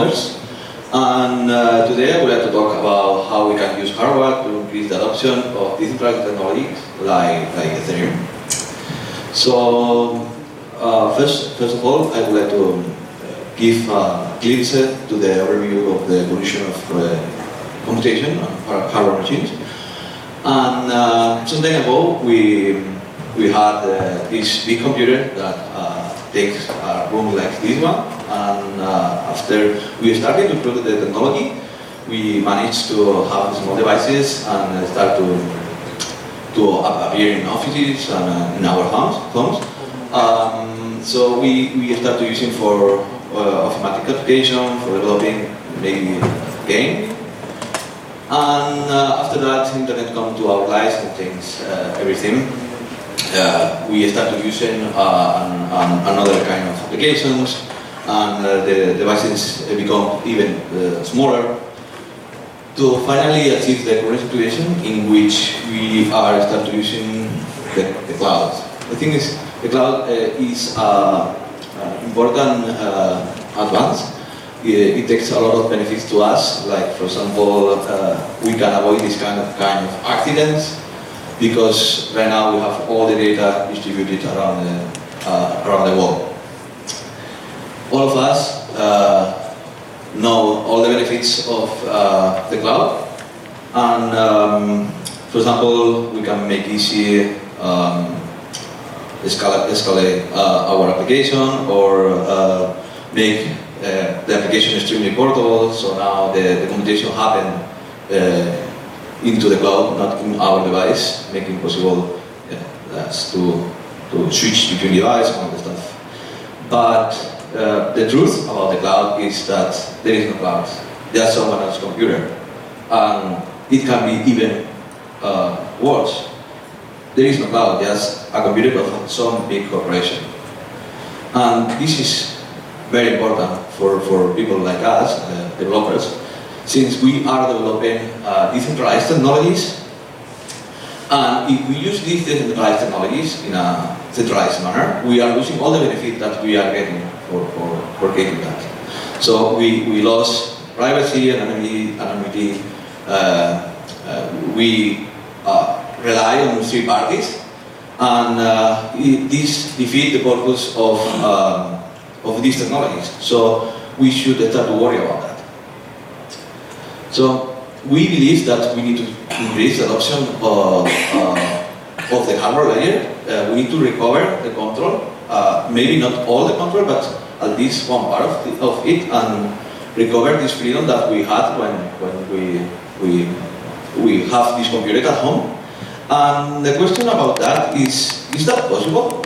mothers. And today I would like to talk about how we can use hardware to increase the adoption of decentralized technologies like Ethereum. So first of all, I would like to give a glimpse to the overview of the evolution of computation on hardware machines. And some time ago, we had this big computer that takes a room like this one. And after we started to improve the technology, we managed to have small devices and start to appear in offices and in our homes. So we started using for automatic application, for developing maybe game. And after that, internet come to our lives and change everything. We started using another kind of applications, and the devices become even smaller to finally achieve the current situation in which we are starting using the cloud. The thing is, the cloud is important advance. It takes a lot of benefits to us, like for example, we can avoid this kind of accidents because right now we have all the data distributed around the world. All of us know all the benefits of the cloud, and for example, we can make easy escalate our application or make the application extremely portable. So now the computation happen into the cloud, not in our device, making possible to switch between devices and all the stuff. But the truth about the cloud is that there is no cloud. There's someone else's computer. And it can be even worse. There is no cloud, just a computer of some big corporation. And this is very important for people like us, developers, since we are developing decentralized technologies. And if we use these decentralized technologies in a centralized manner, we are losing all the benefit that we are getting for getting that. So we lost privacy, anonymity. We rely on three parties, and this defeats the purpose of these technologies. So we should start to worry about that. So we believe that we need to increase the adoption of the hardware layer. We need to recover the control, maybe not all the control, but at least one part of it, and recover this freedom that we had when we have this computer at home. And the question about that is that possible?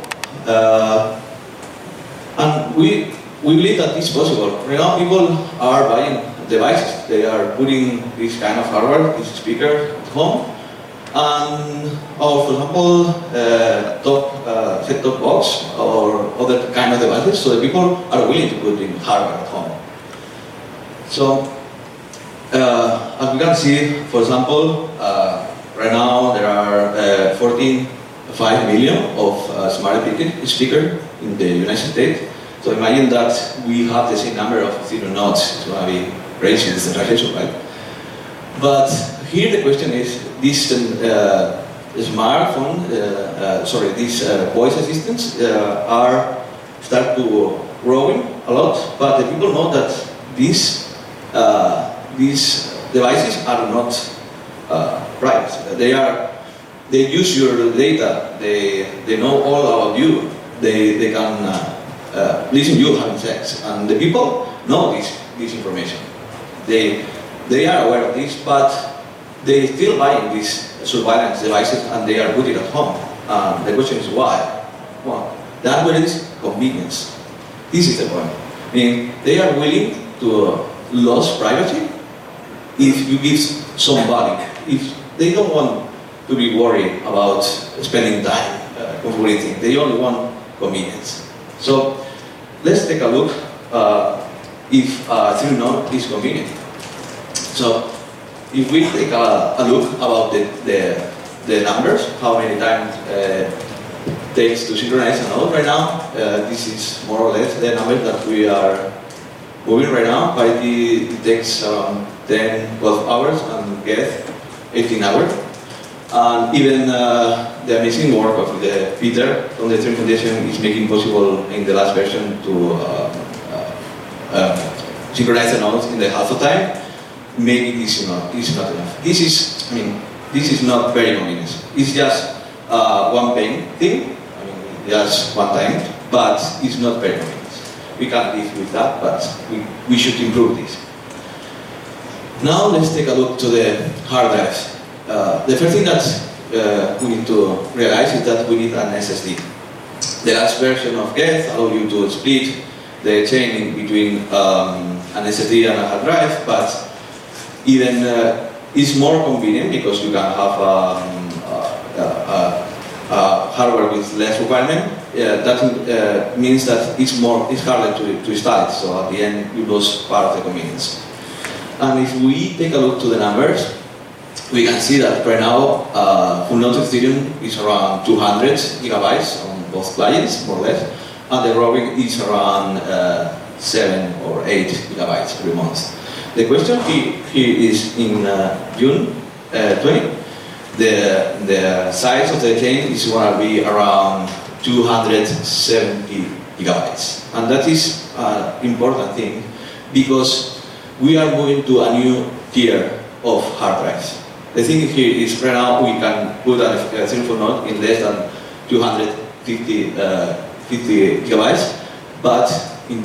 And we believe that it's possible. Right now people are buying devices. They are putting this kind of hardware, this speaker at home. And, or for example, set-top box or other kind of devices. So the people are willing to put in hardware at home. So, as we can see, for example, right now there are 14.5 million of smart speakers in the United States. So imagine that we have the same number of Ethereum nodes. It's going to be crazy decentralization, right? But here the question is, this smartphone, these voice assistants start to growing a lot, but the people know that these devices are not private. They use your data. They know all about you. They can listen to you having sex, and the people know this information. They are aware of this, but they still buy these surveillance devices and they are putting it at home. The question is why? Well, the answer is convenience. This is the point. I mean, they are willing to lose privacy if you give somebody, if they don't want to be worried about spending time configuring things. They only want convenience. So let's take a look if Ethereum node is convenient. So if we take a look about the numbers, how many times takes to synchronize a node right now, this is more or less the number that we are moving right now. PyD takes 10, 12 hours and Geth 18 hours. And even the amazing work of Peter on the Ethereum Foundation is making possible in the last version to synchronize the nodes in the half of time. Maybe this is not enough. This is not very convenient. It's just one paying thing. Just one time, but it's not very convenient. We can't live with that, but we should improve this. Now let's take a look to the hard drives. The first thing that we need to realize is that we need an SSD. The last version of Geth allows you to split the chain in between an SSD and a hard drive, but even it's more convenient because you can have hardware with less requirement. That means that it's harder to install it, so at the end you lose part of the convenience. And if we take a look to the numbers, we can see that right now full node Ethereum is around 200 gigabytes on both clients, more or less, and the growing is around 7 or 8 gigabytes every month. The question here is in June 20, the size of the chain is going to be around 270 gigabytes. And that is an important thing because we are moving to a new tier of hard drives. The thing here is right now we can put a Ethereum node in less than 250 gigabytes, but in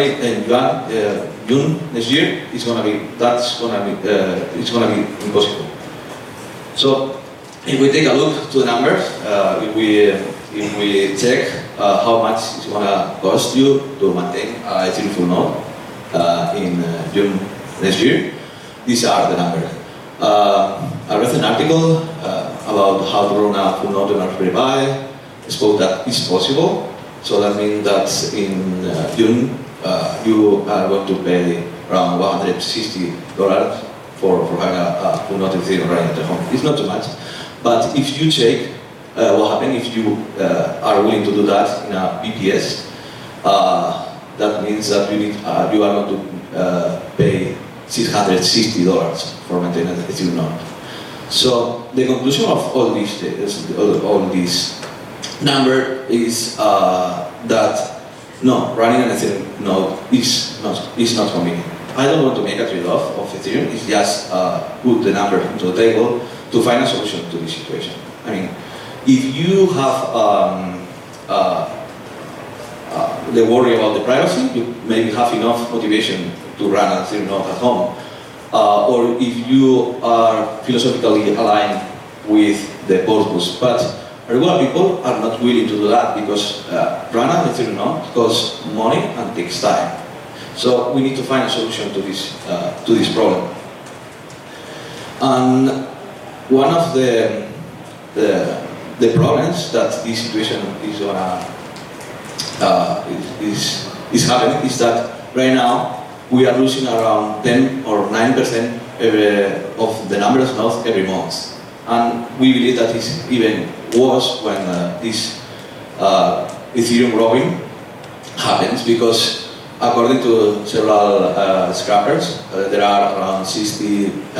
June next year it's going to be impossible. So if we take a look to the numbers, if we check how much it's going to cost you to maintain a Ethereum node in June next year, these are the numbers. I read an article about how to run a full node on Raspberry Pi. Spoke that it's possible. So that means that in June you are going to pay around $160 for having a full node Ethereum running at home. It's not too much, but if you check what happens if you are willing to do that in a BPS, that means that you are going to pay $660 for maintaining the Ethereum node. So the conclusion of all this number is that no, running an Ethereum node is not convenient. I don't want to make a trade-off of Ethereum. It's just put the number into the table to find a solution to this situation. I mean, if you have the worry about the privacy, you maybe have enough motivation to run an Ethereum node at home. Or if you are philosophically aligned with the purpose. But regular people are not willing to do that because run an Ethereum node costs money and takes time. So we need to find a solution to this problem. And one of the problems that this situation is happening is that right now we are losing around 10 or 9% of the number of nodes every month. And we believe that is even worse when this Ethereum growing happens, because according to several scrappers, there are around 65%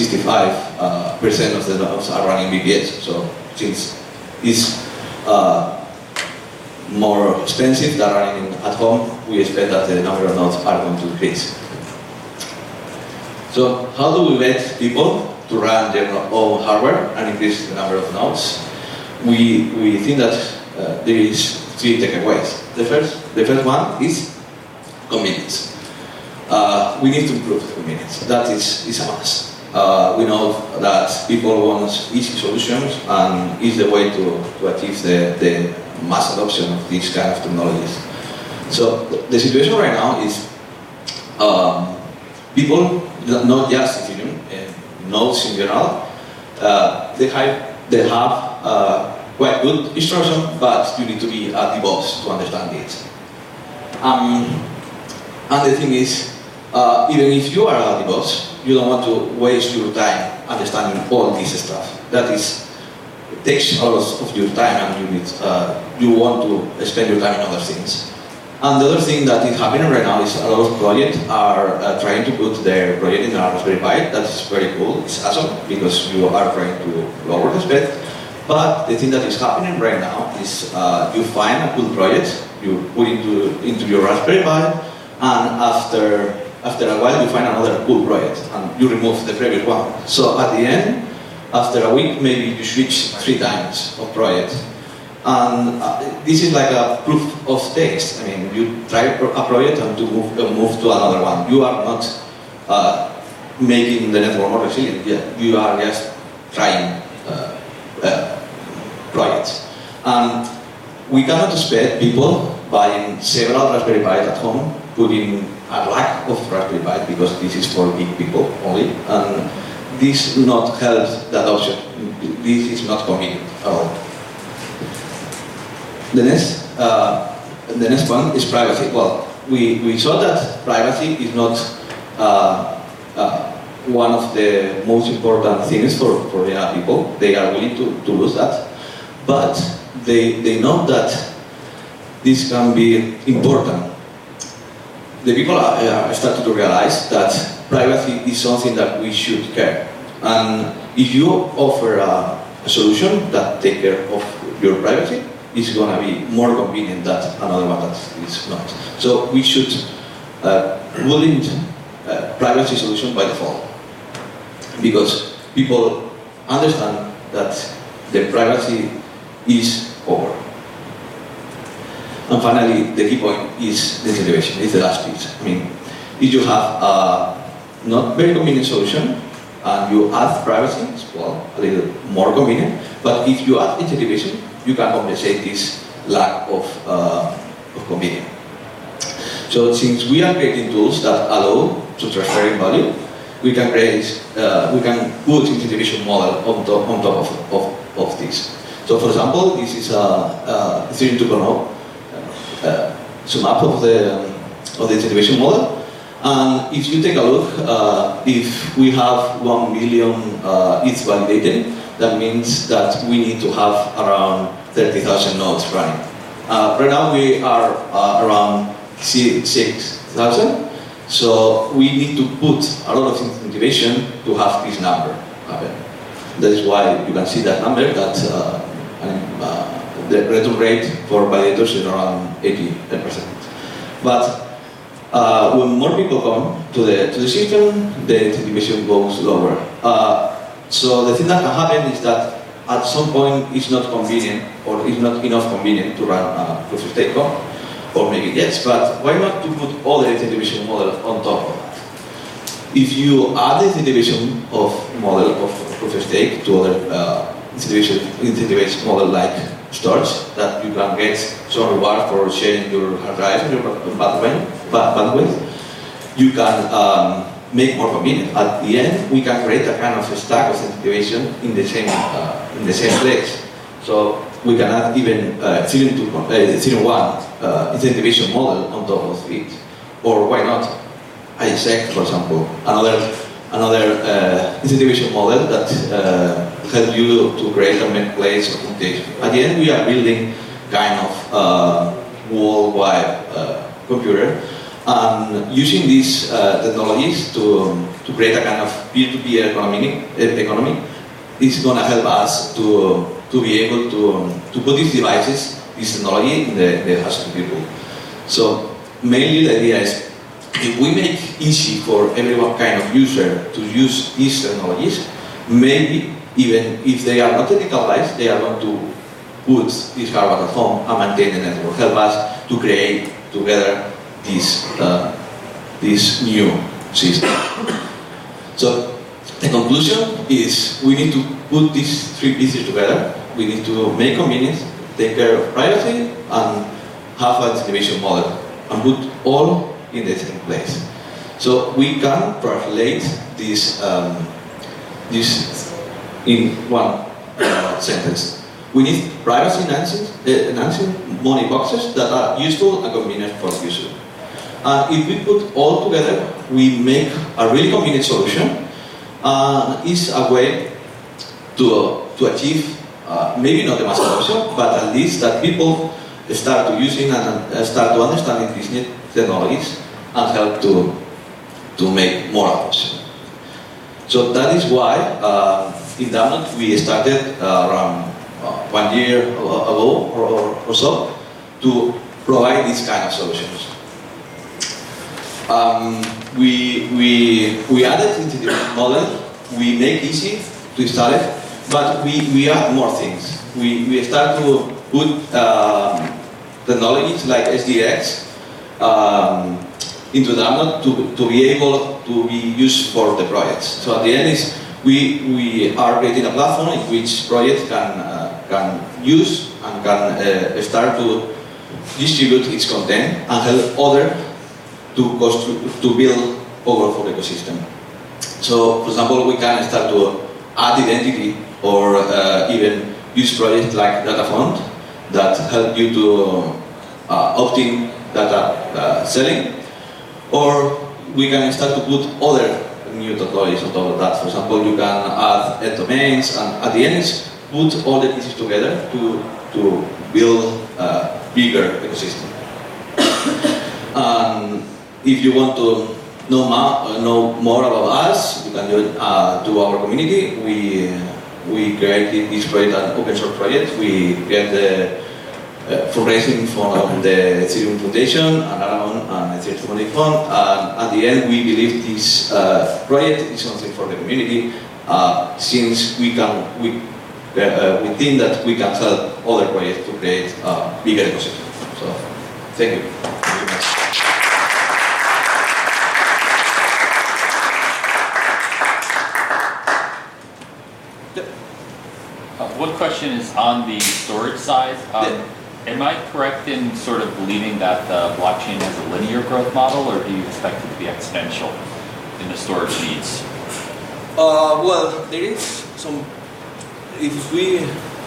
of the nodes are running BPS. So since it's more expensive than running at home, we expect that the number of nodes are going to increase. So how do we get people to run their own hardware and increase the number of nodes? We think that there is 3 takeaways. The first one is convenience. We need to improve the convenience. That is a must. We know that people want easy solutions, and is the way to achieve the mass adoption of these kind of technologies. So the situation right now is people, not just Ethereum, nodes in general, they have quite good instruction, but you need to be a DevOps to understand it. And the thing is, even if you are a DevOps, you don't want to waste your time understanding all this stuff. That takes a lot of your time, and you want to spend your time in other things. And the other thing that is happening right now is a lot of projects are trying to put their project in a Raspberry Pi. That's very cool. It's awesome because you are trying to lower the speed. But the thing that is happening right now is you find a cool project, you put into your Raspberry Pi, and after a while you find another cool project and you remove the previous one. So at the end, after a week, maybe you switch 3 times of project. And this is like a proof of taste. I mean, you try a project and to move to another one. You are not making the network more resilient. You are just trying projects. And we cannot expect people buying several Raspberry Pis at home, putting a lack of Raspberry Pi because this is for big people only. And this not helps the adoption. This is not convenient at all. The next one is privacy. Well, we saw that privacy is not one of the most important things for young people. They are willing to lose that, but they know that this can be important. The people are starting to realize that privacy is something that we should care. And if you offer a solution that takes care of your privacy, it's going to be more convenient than another one that is not. So we should willing privacy solution by default, because people understand that the privacy is over. And finally, the key point is the integration. It's the last piece. I mean, if you have a not very convenient solution and you add privacy, it's well a little more convenient. But if you add integration, you can compensate this lack of convenience. So since we are creating tools that allow to transfer value, we can put integration model on top of this. So for example, this is a Ethereum 2.0 sum up of the integration model. And if you take a look, if we have 1 million ETH validated, that means that we need to have around 30,000 nodes running. Right now we are around 6,000, so we need to put a lot of integration to have this number happen. That is why you can see that number, that the return rate for validators is around 80%. But when more people come to the system, the integration goes lower. So the thing that can happen is that at some point it's not convenient, or it's not enough convenient to run a proof of stake comp, or maybe yes, but why not to put all the integration model on top of that? If you add the integration of model of proof of stake to other integration model like storage, that you can get some reward for sharing your hard drive and your bandwidth, you can make more convenient. At the end, we can create a kind of a stack of integration in the same place. So we can add even Ethereum 1 integration model on top of it. Or why not ISEC, for example, another integration model that helps you to create a main place of computation. At the end, we are building kind of worldwide computer. And using these technologies to create a kind of peer-to-peer economy is going to help us to be able to put these devices, this technology in the hands of people. So mainly the idea is, if we make easy for every kind of user to use these technologies, maybe even if they are not technical guys, they are going to put this hardware at home and maintain the network, help us to create together this new system. So the conclusion is we need to put these 3 pieces together. We need to make convenience, take care of privacy, and have an integration model, and put all in the same place. So we can translate this in one sentence. We need privacy enhancing money boxes that are useful and convenient for the user. And if we put all together, we make a really convenient solution. It's a way to achieve maybe not the mass adoption, but at least that people start to using and start to understanding these new technologies and help to make more adoption. So that is why in Damned we started around 1 year ago or so to provide these kind of solutions. We added into the model, we make easy to install it, but we add more things. We start to put technologies like SDX into Damned to be able to be used for the projects. So at the end is we are creating a platform in which projects can use and can start to distribute its content and help others to build powerful ecosystem. So, for example, we can start to add identity or even use projects like DataFont that help you to opt-in data selling, or we can start to put other new technologies on top of that. For example, you can add domains, and at the end, is put all the pieces together to build a bigger ecosystem. And if you want to know more about us, you can join to our community. We created this project, an open source project. We get the fundraising from the Ethereum Foundation and Aragon and Ethereum Community Fund. And at the end, we believe this project is something for the community, since we think that we can help other projects to create a bigger ecosystem. So, thank you very much. One question is on the storage side. Am I correct in sort of believing that the blockchain has a linear growth model, or do you expect it to be exponential in the storage needs? Well, there is some. If we.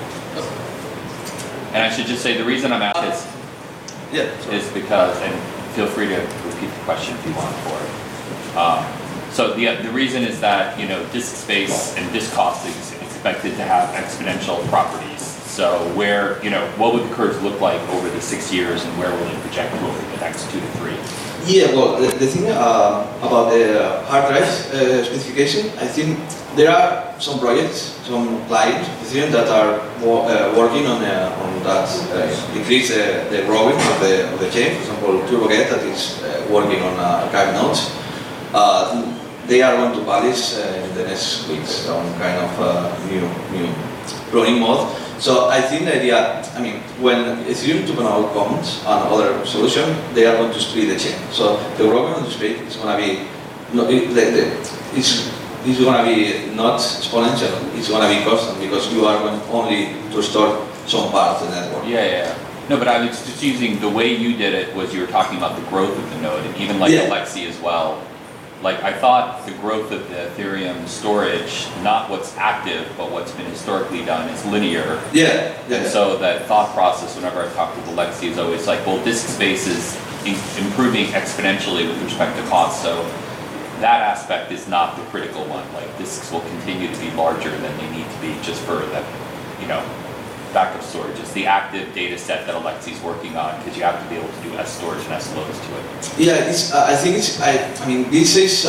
And I should just say the reason I'm asking is because, and feel free to repeat the question if you want for it. So the reason is that disk space and disk cost is expected to have exponential properties. So what would the curves look like over the 6 years, and where will it project over the next 2 to 3? Yeah, well, the thing about the hard drive specification, I think there are some projects, some clients that are working on that increase the growing of the chain. For example, TurboGet that is working on archive nodes. They are going to publish in the next weeks some kind of new running mode. So I think the idea, when Ethereum 2.0 comes and other solution, they are going to split the chain. So the growing on the split is going to be it's going to be not exponential. It's going to be constant because you are going only to store some part of the network. Yeah. No, but I was just using the way you did it was you were talking about the growth of the node, and even like Alexei as well. Like I thought the growth of the Ethereum storage, not what's active, but what's been historically done, is linear. Yeah. And so that thought process, whenever I talk with Alexei, is always like, well, disk space is improving exponentially with respect to cost. So that aspect is not the critical one. Like disks will continue to be larger than they need to be just for that, backup storage. It's the active data set that Alexei's working on, because you have to be able to do S storage and S loads to it. Yeah, I think this is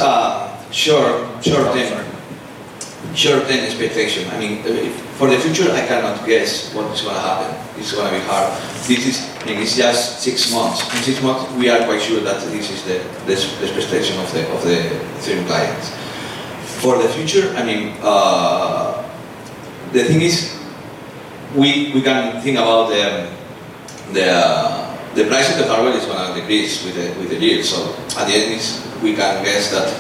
short-term expectation. For the future, I cannot guess what is going to happen. It's going to be hard. It's just 6 months. In 6 months, we are quite sure that this is the expectation of the Ethereum clients. For the future, the thing is, we can think about the price of the hardware is going to decrease with the years. So at the end, we can guess that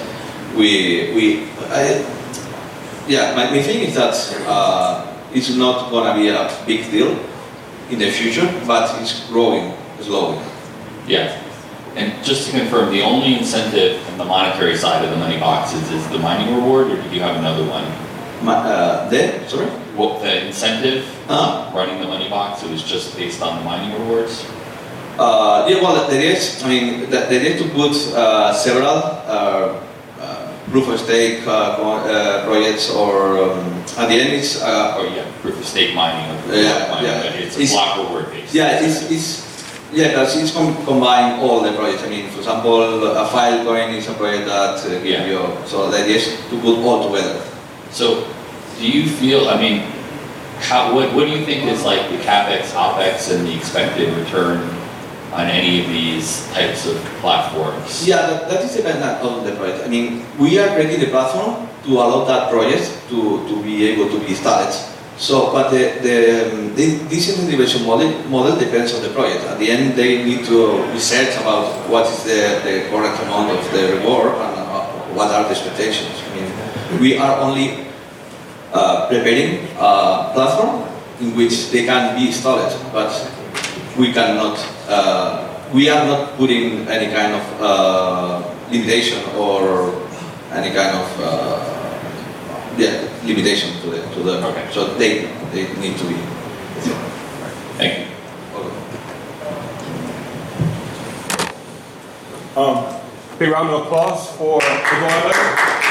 my feeling is that it's not going to be a big deal in the future, but it's growing slowly. Yeah. And just to confirm, the only incentive on the monetary side of the money boxes is the mining reward, or did you have another one? Sorry? Well, the incentive running the money box, it was just based on the mining rewards? The idea is to put several proof of stake projects, or at the end it's or proof of stake mining, or proof of block mining, but it's a block reward based. Yeah, because it's combine all the projects. I mean, for example, a Filecoin is a project that gives you. So the idea is to put all together. So, do you feel? I mean, what do you think is like the capex, opex, and the expected return on any of these types of platforms? Yeah, that is dependent on the project. I mean, we are creating the platform to allow that project to be able to be started. So, but this integration model depends on the project. At the end, they need to research about what is the correct amount of the reward and what are the expectations. I mean, we are only preparing a platform in which they can be installed, but we cannot. We are not putting any kind of limitation or any kind of limitation to the. Okay. So they need to be. Thank you. Big round of applause for the